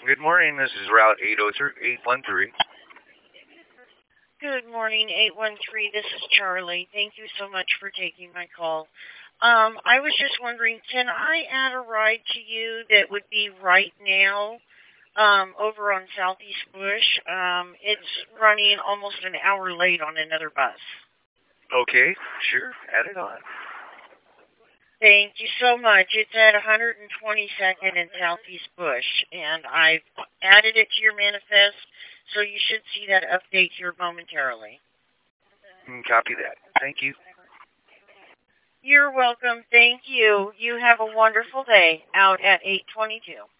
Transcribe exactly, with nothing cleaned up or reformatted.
Good morning. This is Route eight oh three, eight one three. Good morning, eight one three. This is Charlie. Thank you so much for taking my call. Um, I was just wondering, can I add a ride to you that would be right now um, over on Southeast Bush? Um, it's running almost an hour late on another bus. Okay, sure. Add it on. Thank you so much. It's at one twenty-second in Southeast Bush, and I've added it to your manifest, so you should see that update here momentarily. Mm, Copy that. Thank you. You're welcome. Thank you. You have a wonderful day out at eight twenty-two.